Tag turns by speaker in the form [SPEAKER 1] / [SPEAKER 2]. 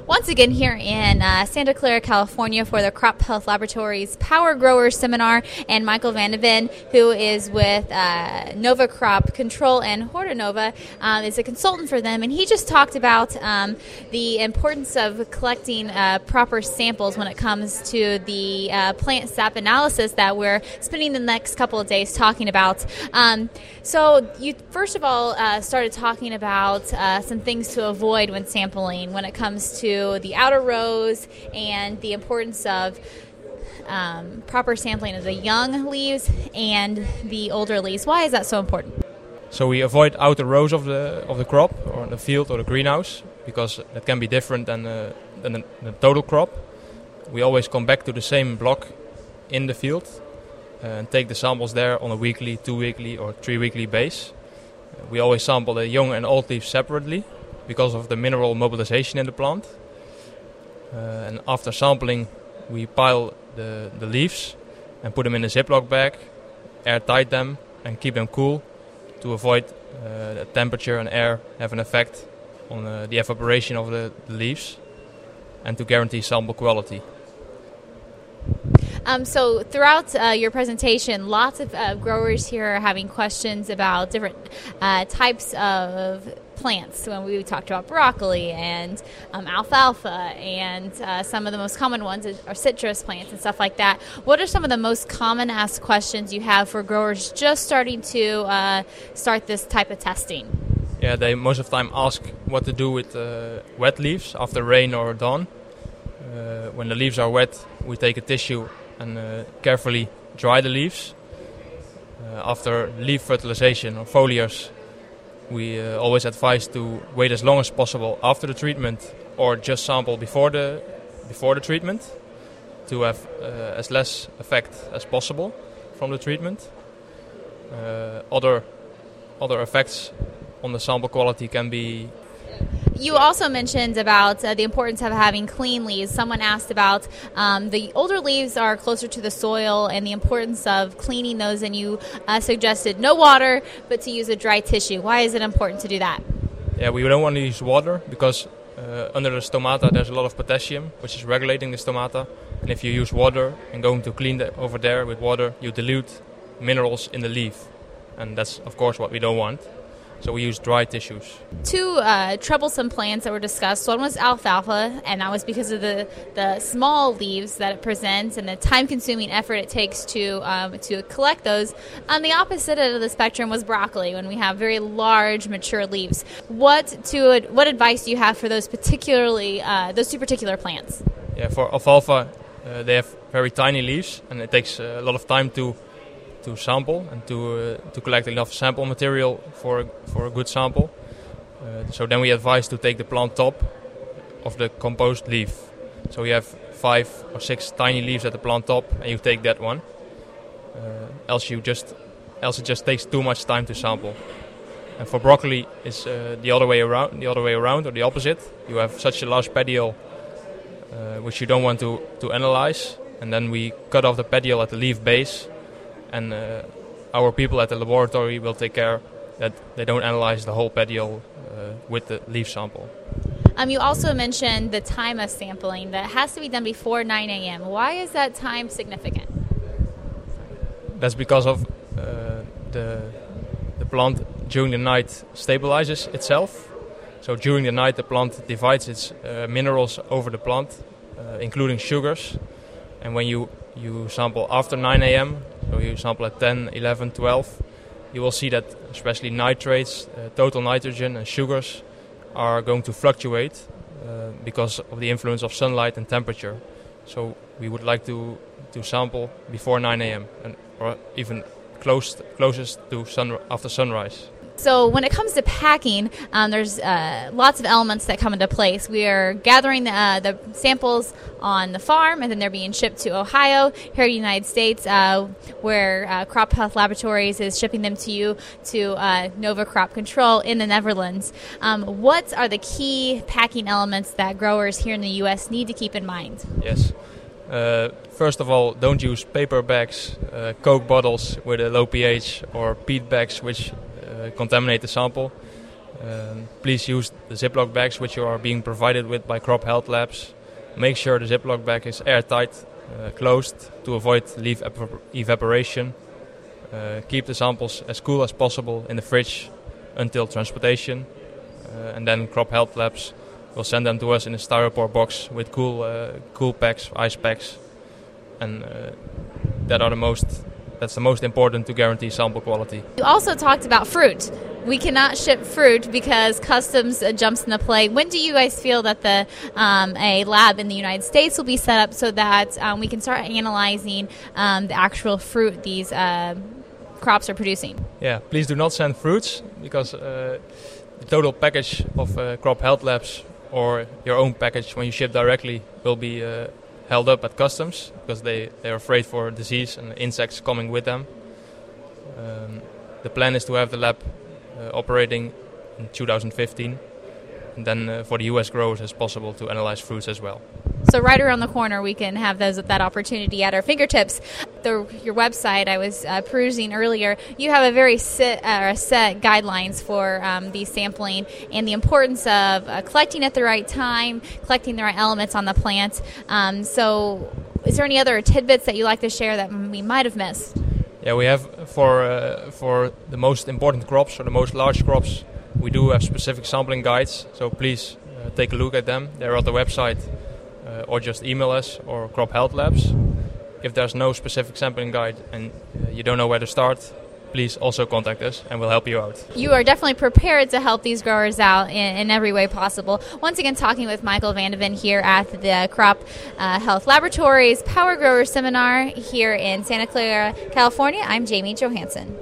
[SPEAKER 1] Once again here in Santa Clara, California for the Crop Health Laboratories Power Growers Seminar, and Michael Van de Ven, who is with Nova Crop Control and Hortanova, is a consultant for them, and he just talked about the importance of collecting proper samples when it comes to the plant sap analysis that we're spending the next couple of days talking about. So you first of all started talking about some things to avoid when sampling when it comes to the outer rows and the importance of proper sampling of the young leaves and the older leaves. Why is that so important?
[SPEAKER 2] So we avoid outer rows of the crop or the field or the greenhouse because that can be different than the total crop. We always come back to the same block in the field and take the samples there on a weekly, 2-weekly or 3-weekly base. We always sample the young and old leaves separately because of the mineral mobilization in the plant. And after sampling, we pile the leaves and put them in a Ziploc bag, airtight them and keep them cool to avoid that temperature and air have an effect on the evaporation of the leaves and to guarantee sample quality.
[SPEAKER 1] So throughout your presentation, lots of growers here are having questions about different types of plants. When we talked about broccoli and alfalfa and some of the most common ones are citrus plants and stuff like that. What are some of the most common asked questions you have for growers just starting to start this type of testing?
[SPEAKER 2] Yeah, they most of the time ask what to do with wet leaves after rain or dawn. When the leaves are wet, we take a tissue and carefully dry the leaves. After leaf fertilization or foliars, we always advise to wait as long as possible after the treatment or just sample before the treatment to have as less effect as possible from the treatment. Other effects on the sample quality can be...
[SPEAKER 1] You also mentioned about the importance of having clean leaves. Someone asked about the older leaves are closer to the soil and the importance of cleaning those, and you suggested no water, but to use a dry tissue. Why is it important to do that?
[SPEAKER 2] Yeah, we don't want to use water because under the stomata there's a lot of potassium, which is regulating the stomata. And if you use water and going to clean over there with water, you dilute minerals in the leaf. And that's, of course, what we don't want. So we use dry tissues.
[SPEAKER 1] Two troublesome plants that were discussed. One was alfalfa, and that was because of the small leaves that it presents and the time-consuming effort it takes to collect those. On the opposite end of the spectrum was broccoli, when we have very large, mature leaves. What advice do you have for those two particular plants?
[SPEAKER 2] Yeah, for alfalfa, they have very tiny leaves, and it takes a lot of time to sample and to collect enough sample material for a good sample. So then we advise to take the plant top of the composed leaf. So you have 5 or 6 tiny leaves at the plant top, and you take that one. Else it just takes too much time to sample. And for broccoli, it's the other way around or the opposite. You have such a large petiole, which you don't want to analyze, and then we cut off the petiole at the leaf base. And our people at the laboratory will take care that they don't analyze the whole petiole with the leaf sample.
[SPEAKER 1] You also mentioned the time of sampling, that it has to be done before 9 a.m. Why is that time significant?
[SPEAKER 2] That's because of the plant during the night stabilizes itself. So during the night the plant divides its minerals over the plant, including sugars. And when you sample after 9 a.m., so you sample at 10, 11, 12, you will see that especially nitrates, total nitrogen and sugars are going to fluctuate because of the influence of sunlight and temperature. So we would like to sample before 9 a.m. or even closest to after sunrise.
[SPEAKER 1] So when it comes to packing, there's lots of elements that come into place. We are gathering the samples on the farm, and then they're being shipped to Ohio, here in the United States, where Crop Health Laboratories is shipping them to you to Nova Crop Control in the Netherlands. What are the key packing elements that growers here in the U.S. need to keep in mind?
[SPEAKER 2] Yes. First of all, don't use paper bags, Coke bottles with a low pH, or peat bags which contaminate the sample. Please use the Ziploc bags which you are being provided with by Crop Health Labs. Make sure the Ziploc bag is airtight, closed, to avoid leaf evaporation. Keep the samples as cool as possible in the fridge until transportation. And then Crop Health Labs will send them to us in a styrofoam box with cool packs, ice packs. And that's the most important to guarantee sample quality.
[SPEAKER 1] You also talked about fruit. We cannot ship fruit because customs jumps into play. When do you guys feel that a lab in the United States will be set up so that we can start analyzing the actual fruit these crops are producing?
[SPEAKER 2] Yeah, please do not send fruits because the total package of Crop Health Labs or your own package when you ship directly will be held up at customs because they are afraid for disease and insects coming with them. The plan is to have the lab operating in 2015, and then for the US growers it's possible to analyze fruits as well.
[SPEAKER 1] So right around the corner we can have that opportunity at our fingertips. Your website, I was perusing earlier, you have a very set guidelines for the sampling and the importance of collecting at the right time, collecting the right elements on the plant. So is there any other tidbits that you like to share that we might have missed?
[SPEAKER 2] Yeah, we have for the most important crops or the most large crops, we do have specific sampling guides. So please take a look at them. They're on the website, or just email us or Crop Health Labs. If there's no specific sampling guide and you don't know where to start, please also contact us and we'll help you out.
[SPEAKER 1] You are definitely prepared to help these growers out in every way possible. Once again, talking with Michael van de Ven here at the Crop Health Laboratories Power Grower Seminar here in Santa Clara, California. I'm Jamie Johansson.